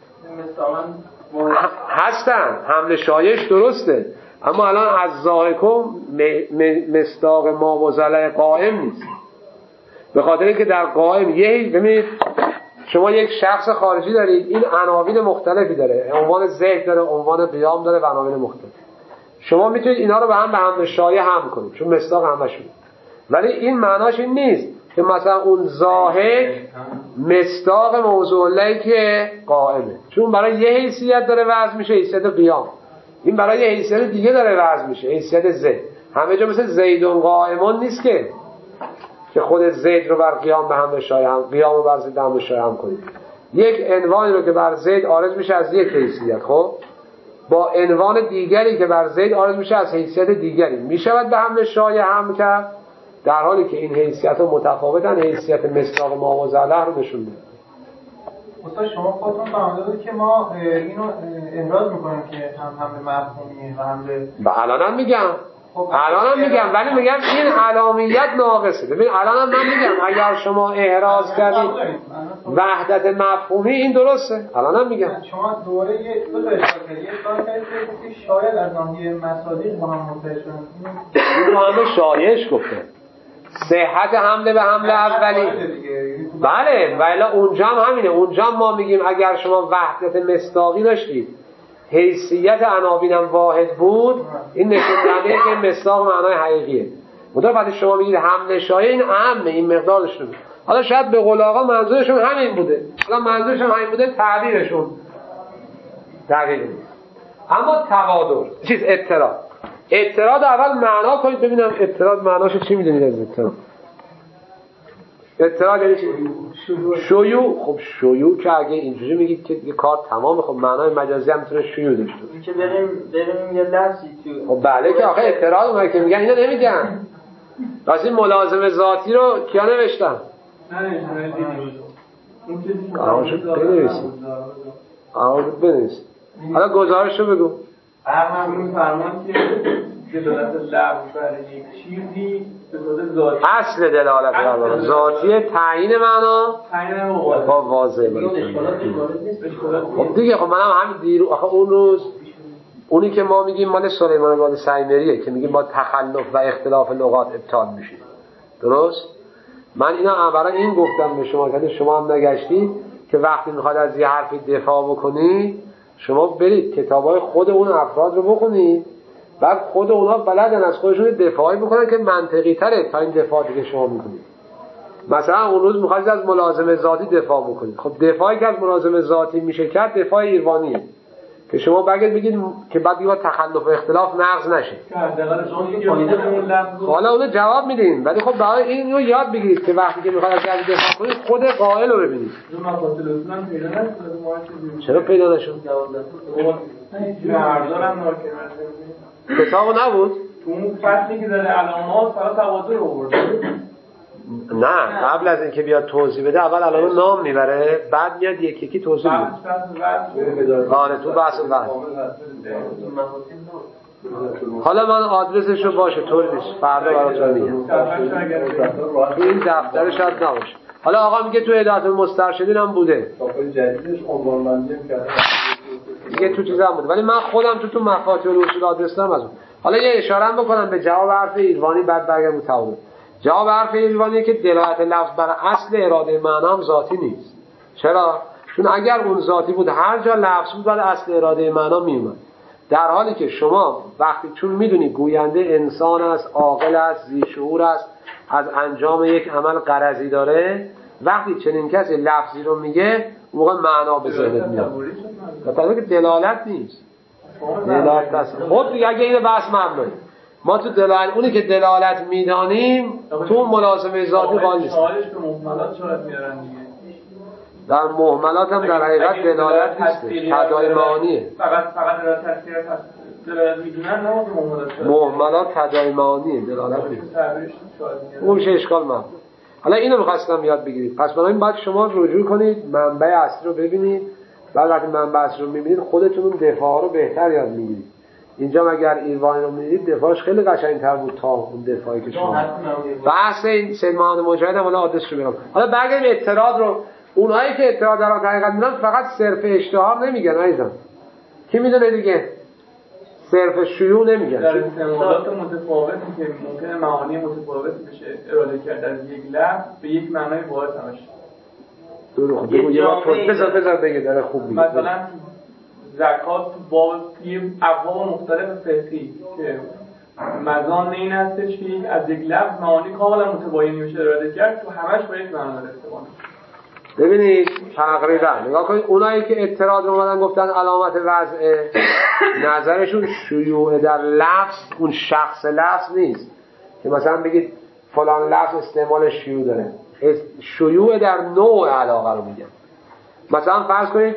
مثلا هستن حمل شایش درسته اما الان از ذائقم مصداق ما و ضلع قائم نیست. به خاطر اینکه در قائم یه ببینید شما یک شخص خارجی دارید این عناوین مختلفی داره، عنوان ذهن داره، عنوان قیام داره و عناوین مختلف. شما میتونید اینا رو به هم به هم شایع هم کنید چون مصداق همشون. ولی این معناش این نیست که مثلا اون ضاحک مصداق موضوع له که قائمه، چون برای یه حیثیت داره وضع میشه حیثیت قیام، این برای یه حیثیت دیگه داره وضع میشه حیثیت ذهن. همه جا مثل زیدون قائمون نیست که که خود زید رو بر قیام به هم شایع هم قیام رو بر زید هم شایع هم کنید. یک عنوانی رو که بر زید عارض میشه از یک حیثیت خب با عنوان دیگری که بر زید عارض میشه از حیثیت دیگری میشود به هم شایع هم کرد در حالی که این حیثیت ها متفاوتن. حیثیت مصداق ما و ضلع رو نشون میده. استاد شما خودتون فهمیده بود که ما اینو ابراز میکنیم که هم هم مفهومیه و هم به الانم میگم الانم میگم ولی میگم این علامیت ناقصه. ببین الانم من میگم اگر شما احراز کردید وحدت مفهومی این درسته. الانم میگم شما دوره یه دو تا اشاره کردید. یه اشاره کردید که شاید از ناحیه مصادیق با هم متحد شدن. این با هم شایش گفته صحت حمله به حمله اولی. بله ولی اونجا هم همینه. اونجا ما میگیم اگر شما وحدت مصداقی داشتید حیثیت عناوینم واحد بود این نشون دهنده که مصداق معنای حقیقیه. مطمئن وقتی شما میگید حمله شایع این عامه این مقدارش رو. حالا شاید به قول آقا منظورشون همین بوده، حالا منظورشون همین بوده تعبیرشون دقیق نیست. اما توادر چیز اضطراد اضطراد اول معنا کنید ببینم اضطراد معناش چی میدونید از اضطراد؟ اضطراد یعنی چی؟ شیوع. خب شیوع که اگه اینجوری میگید که یه کار تمام خب معنای مجازی هم میتونه شیوع داشته باشه. که بریم بریم یه لفظی تو خب بله که آخه اضطراد اونایی که میگن اینا نمیگن. واسه این ملازمه ذاتی رو کیا نوشتن؟ نه نه آقا شد بنویسید آقا بنویسید حالا گزارش رو بگو. همون فرمان که دلالت لفظ بر یک چیزی به صورت ذاتی اصل دلالت بر ذاتی تعیین معنا تعیین با واضح باشه. خب دیگه خب منم همین دیرو آخه اون روز اونی که ما میگیم مال سلیمان باد سیمریه که میگیم با تخلف و اختلاف لغات ابطال میشه. درست؟ من اینا برای این گفتم به شما که شما هم نگشتید که وقتی میخواد از یه حرفی دفاع بکنید شما برید کتابای خود اون افراد رو بخونید بعد خود اونا بلدن از خودشون دفاعی بکنن که منطقی تره تا این دفاعی که شما میکنید. مثلا اون روز میخواید از ملازمه ذاتی دفاع بکنید. خب دفاعی که از ملازمه ذاتی میشه کرد دفاع ایرانیه که شما بگید بگید که بعد دیگه تخلف و اختلاف نقض نشه. حالا اون جواب میدین ولی خب برای این رو یاد بگیرید که وقتی که میخواید از دفاع کنید خود قائل رو ببینید. چرا پیدا نشد؟ کتابو نبود؟ تو اون فصلی که داره علامات فقط توادر رو آورده. نه قبل از اینکه بیاد توضیح بده اول علامه نام میبره بعد میاد یکی یکی توضیح میده. آره تو بحث بحث. حالا من آدرسش رو باشه طور نیست فردا براتون میگم. تو این دفتر شاید نباشه. حالا آقا میگه تو هدایت المسترشدین هم بوده، جدیدش عنوان‌بندی کرده دیگه تو چیزا بوده، ولی من خودم تو تو مفاتیح الاصول آدرسم از اون. حالا یه اشاره هم بکنم به جواب حرف ایلوانی، بعد برگردم تعارض. جواب حرف ایلوانی که دلالت لفظ بر اصل اراده معنا هم ذاتی نیست. چرا؟ چون اگر اون ذاتی بود هر جا لفظ بود بعد اصل اراده معنا میومد. در حالی که شما وقتی چون میدونی گوینده انسان است، عاقل است، ذی شعور است، از انجام یک عمل غرضی داره، وقتی چنین کسی لفظی رو میگه موقع معنا به ذهنت میاد. مثلا که دلالت نیست، دلالت است. خب دیگه اگه این بحث مبنی ما تو دلالت اونی که دلالت میدانیم تو ملازمه ذاتی قائل نیست. سوالش به مهملات شاید میارن دیگه. در مهملات هم در حقیقت دلالت نیست، تداعی معانیه. فقط فقط دلالت تفسیر دلالت میدونن، نه به مهملات شاید. مهملات تداعی معانیه، دلالت نیست. اون میشه اشکال من. حالا اینو می‌خواستم یاد بگیرید. پس بنابراین باید شما رجوع کنید، منبع اصلی رو ببینید. بعد وقتی منبع اصلی رو می‌بینید خودتون اون دفاع رو بهتر یاد می‌گیرید. اینجا اگر ایلوانی رو می‌دید دفاعش خیلی قشنگ‌تر بود تا اون دفاعی که شما. بحث این سید محمد مجاهد هم حالا آدرسش رو میگم. حالا برگردیم اعتراض رو. اونایی که اعتراض در حقیقت میدن فقط صرف اشتهار نمیگن عزیزم. کی میدونه دیگه؟ صرف شیوع نمیگن. در استعمالات متفاوتی که ممکنه معانی متفاوتی بشه اراده کرد از یک لفظ به یک معنای واحد همش. درست. بگو یه بار بذار بذار بگه داره خوب میگه. مثلا زکات تو باب یه ابواب مختلف فقهی که مزان این هستش که از یک لفظ معانی کاملا متباینی میشه اراده کرد تو همش با یک معنا استفاده. ببینید تقریبا نگاه کنید اونایی که اعتراض اومدن گفتن علامت وضع نظرشون شیوع در لفظ اون شخص لفظ نیست که مثلا بگید فلان لفظ استعمال شیوع داره، شیوع در نوع علاقه رو میگن. مثلا فرض کنید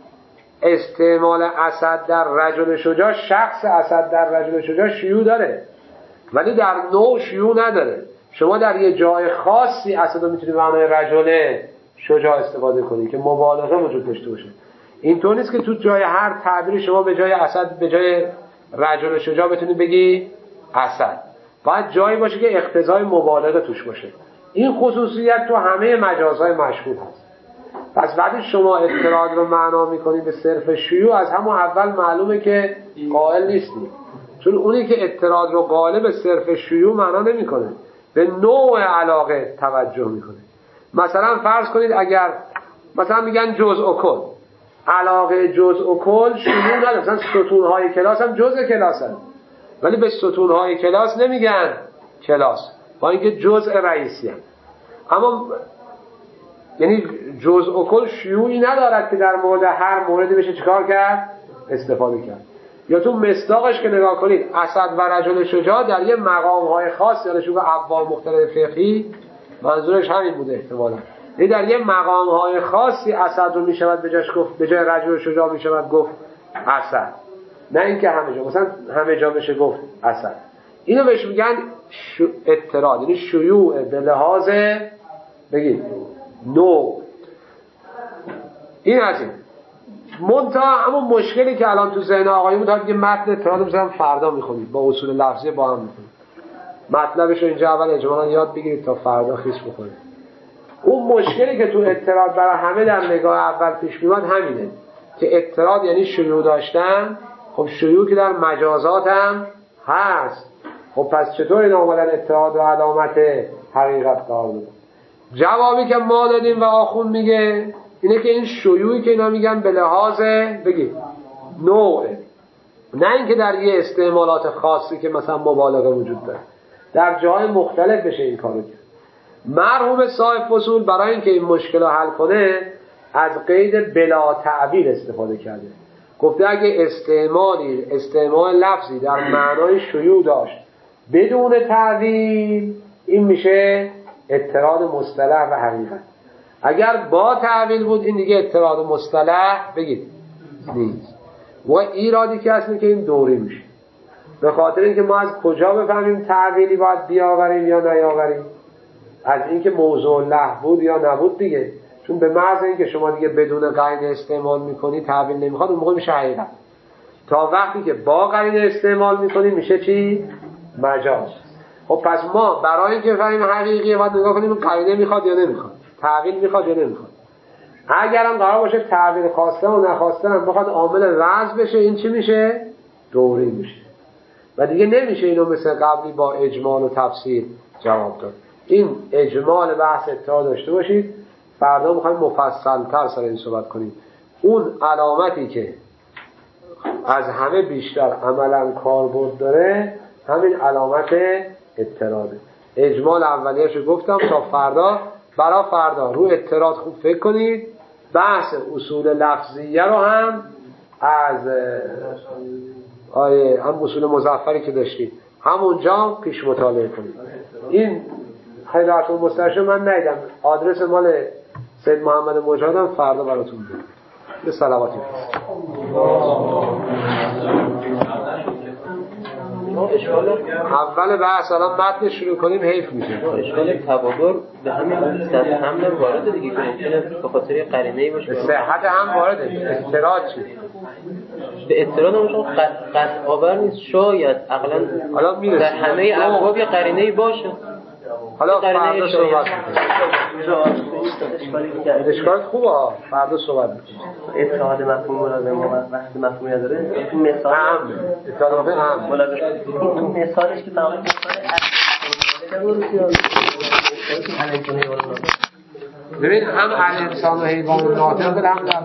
استعمال اسد در رجل شجاع، شخص اسد در رجل شجاع شیوع داره ولی در نوع شیوع نداره. شما در یه جای خاصی اسد رو میتونید معنای رجل شجاع استفاده کنید که مبالغه وجود داشته باشه. اینطور نیست که تو جای هر تعبیری شما به جای اسد به جای رجل شجاع بتونید بگی اسد. باید جایی باشه که اقتضای مبالغه توش باشه. این خصوصیت تو همه مجازهای مشهور هست. پس وقتی شما اعتراض رو معنا میکنید به صرف شیوع از همون اول معلومه که قائل نیستی، چون اونی که اعتراض رو قائل به صرف شیوع معنا نمیکنه، به نوع علاقه توجه میکنه. مثلا فرض کنید اگر مثلا میگن جزء و کل، علاقه جزء و کل شیوع نداره. مثلا ستونهای کلاس هم جزء کلاس هست ولی به ستونهای کلاس نمیگن کلاس، با اینکه جزء رئیسی هم. اما یعنی جزء و کل شیوعی ندارد که در مورد هر موردی بشه چیکار کرد؟ استفاده کرد. یا تو مصداقش که نگاه کنید اسد و رجل شجاع در یه مقام‌های خاص یا شو ابواب مختلف فقهی منظورش همین بوده احتمالاً. یعنی در یه مقام‌های خاصی اسد رو میشود به جاش گفت، به جای رجل شجاع میشود گفت اسد، نه اینکه همه جا مثلا همه جا بشه گفت اسد. اینو بهش میگن شو... اعتراض، یعنی شیوع به لحاظ بگید نو. این از این منتها همون مشکلی که الان تو ذهن آقایون بود، دیگه متن اعتراض مثلا فردا میخونید با اصول لفظی با هم میخونید، مطلبش رو اینجا اول اجمالاً یاد بگیرید تا فردا خیس بخورید. اون مشکلی که تو اعتراض برای همه در نگاه اول پیش میاد همینه که اعتراض یعنی شیوع داشتن. خب شیوع که در مجازات هم هست، خب پس چطور اینا اومدن اعتراض و علامت حقیقت قرار دادن؟ جوابی که ما دادیم و آخوند میگه اینه که این شیوعی که اینا میگن به لحاظ بگید نوعه، نه اینکه در یه استعمالات خاصی که مثلا مبالغه وجود داره. در جای مختلف بشه این کارو کرد. مرحوم صاحب فصول برای اینکه این مشکل رو حل کنه از قید بلا تعبیر استفاده کرده. گفته اگه استعمالی استعمال لفظی در معنای شیوع داشت بدون تعبیر، این میشه اعتراض مصطلح و حقیقت. اگر با تعبیر بود این دیگه اعتراض مصطلح بگید نیست. و ایرادی که هست که این دوری میشه، به خاطر اینکه ما از کجا بفهمیم تعبیری باید بیاوریم یا نیاوریم؟ از اینکه موضوع لح بود یا نبود دیگه. چون به محض اینکه شما دیگه بدون قرینه استعمال میکنی تعبیر نمیخواد، اون موقع میشه حقیقت. تا وقتی که با قرینه استعمال میکنی میشه چی؟ مجاز. خب پس ما برای اینکه بفهمیم حقیقیه باید نگاه کنیم قرینه میخواد یا نمیخواد. تعویل میخواد یا نمیخواد. اگرم قرار باشه تعویل خواسته و نخواسته هم بخواد عامل وضع بشه، این چی میشه؟ دوری میشه و دیگه نمیشه اینو مثل قبلی با اجمال و تفسیر جواب داد. این اجمال بحث اتحاد داشته باشید. فردا میخوایم مفصل تر سر این صحبت کنیم. اون علامتی که از همه بیشتر عملا کاربرد داره همین علامت اضطراده. اجمال اولیه‌اشو گفتم، تا فردا برای فردا رو اضطراد خوب فکر کنید. بحث اصول لفظیه رو هم از آیه هم اصول مظفری که داشتید همونجا پیش مطالعه کنید. این حیدرت المستشار من ندیدم، آدرس مال سید محمد مجاهد هم فردا براتون میدم. به صلواتی اول بحث الان متن شروع کنیم حیف میشه. اشکال تبادر به همین صحت هم وارد دیگه که ممکنه به خاطر قرینه‌ای باشه. صحت هم وارده. اضطراد چی؟ به اضطراد همشون قطع آور نیست. شاید عقلا حالا میرسیم در همه ابواب قرینه‌ای باشه. حالا فردا صحبت میکنیم. اشکالت خوبه ها، فردا صحبت میکنیم. اتحاد مفهوم ملازمه و وقتی مفهومی نداره این مثال هم اتحاد هم ملازمه این مثالش که تمام ببین هم الانسان و حیوان ناطق هم